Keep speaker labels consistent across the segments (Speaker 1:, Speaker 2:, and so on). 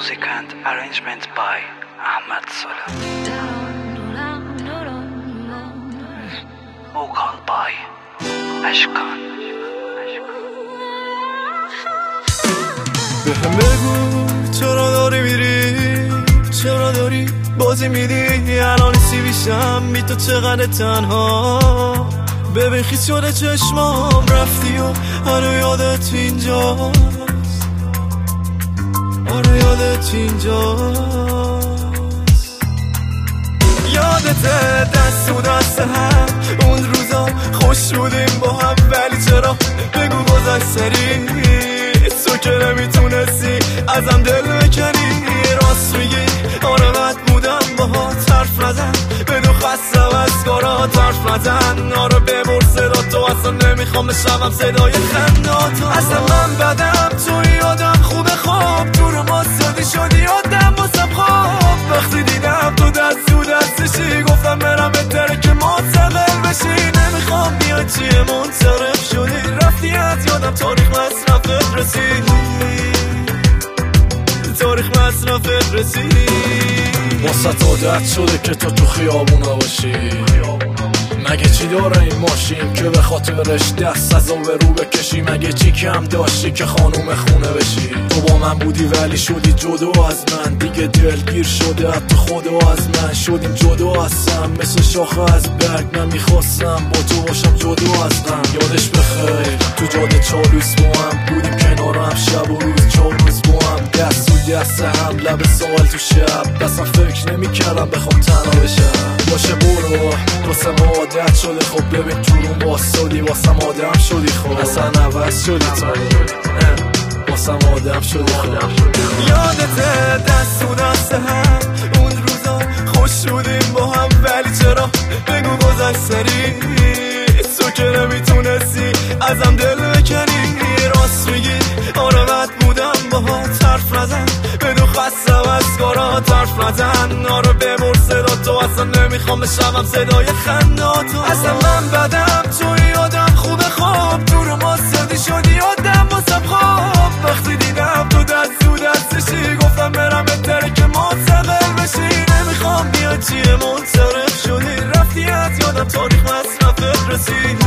Speaker 1: Music and arrangement by Ahmad Sola. Vocal by Ashkan.
Speaker 2: بهم بگو چرا داری میری، چرا داری بازی میدی، الان سی بیشم بی تو چقدر تنها. ببین خیس شده چشمام رفتی و آره یادت اینجاست، آره یادت اینجاست. یادته دست و دست هم اون روزا خوش بودیم با هم، ولی چرا بگو گذشت سری، تو که نمیتونستی ازم دل بکنی. راست میگی آره بد بودم باهات حرف نزن، بدون خستم از کارات حرف نزن. آره ببر صدا تو اصلا نمیخوام بشنوم صدای خنداتو. اصلا من بدم تو یادم خوبه خواب، تو رو ماسادی شدی یادم باسم خواب. وقتی دیدم تو دست و دستشی گفتم برم بهتره که منتقل بشی. نمیخوام بیای چیه منصرف شدی، رفتی از یادم تاریخ مصرفت رسید، تاریخ مصرفت رسید.
Speaker 3: واسه عادت شده که تو خیابونا باشی، مگه چی داره این ماشین که به خاطرش دست از آب رو بکشی؟ مگه چی کم داشتی که خانوم خونه بشی؟ تو با من بودی ولی شدی جدا از من، دیگه دلگیر شده حتی خدا از من. شدیم جدا هستم مثل شاخه از برگ، من میخواستم با تو باشم جدا از غم. یادش بخیر تو جاده چالوس با هم بودیم کنار هم، شب و روز 4 روز با هم، دست و دست هم لب سوال تو شب. اصلا فکر نمیکردم بخوام تنها بشم. باشه برو واسه ما عادت شده، خب ببین تو روم واسادی واسم آدم شدی، خب اصلا عوض شدی تو واسم آدم شدی. خب
Speaker 2: یادته دست و دست هم اون روزا خوش بودیم با هم، ولی چرا بگو گذشت سری، تو که نمیتونستی ازم دل بکنی. راست میگی آره بد بودم باهات حرف نزن، بدون خستم از کارات حرف نزن. آره ببر صدا تو اصلا نمیخوام بشنوم صدای خنداتو. اصلا من بدم تو یادم خوبه خواب، تو رو ماسادی شدی یادم باسم خواب. وقتی دیدم تو دست و دستشی گفتم برم بهتره که منتقل بشی. نمیخوام بیای چیه منصرف شدی، رفتی از یادم تاریخ مصرفت رسید،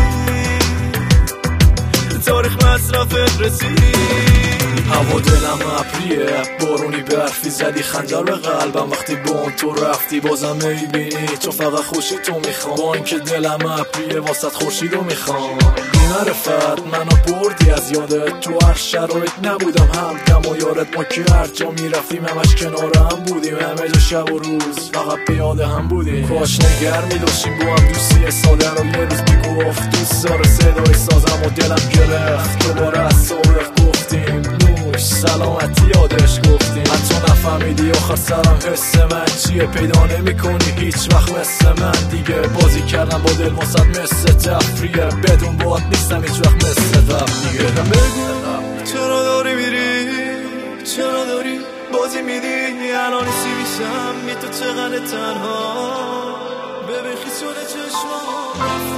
Speaker 2: تاریخ مصرفت رسید.
Speaker 3: هوا دلم ابریه بارونی برفی زدی خنجر به قلبم، وقتی با اون تو رفتی بازم میبینی تو فقط خوشی تو میخوام. با اینکه دلم ابریه واسط خورشیدو میخوام. بی‌معرفت منو بردی از یادت، تو هر شرایط نبودم همدم و یارت. ما که هر جا میرفتیم همش کنار هم بودیم، همه جا شب و روز فقط پیاده هم بودیم. کاش نگر میداشتیم با هم دوستی ساده رو، یه روز میگفت دوست داره صدای سازم و دلم گرفت. دوباره از سابق گفتیم سلامتی یادش گفتیم، حتی نفهمیدی آخر سرم حس من چیه. پیدا نمی کنی هیچ وقت مثل من دیگه، بازی کردم با دل واسد مثل تفریه، بدون باعت نیستم هیچ وقت مثل دیگه.
Speaker 2: بگو چرا داری میری، چرا داری بازی میدی، الان سی بیشم بی تو چقدر تنها. ببین خیس شده چشمام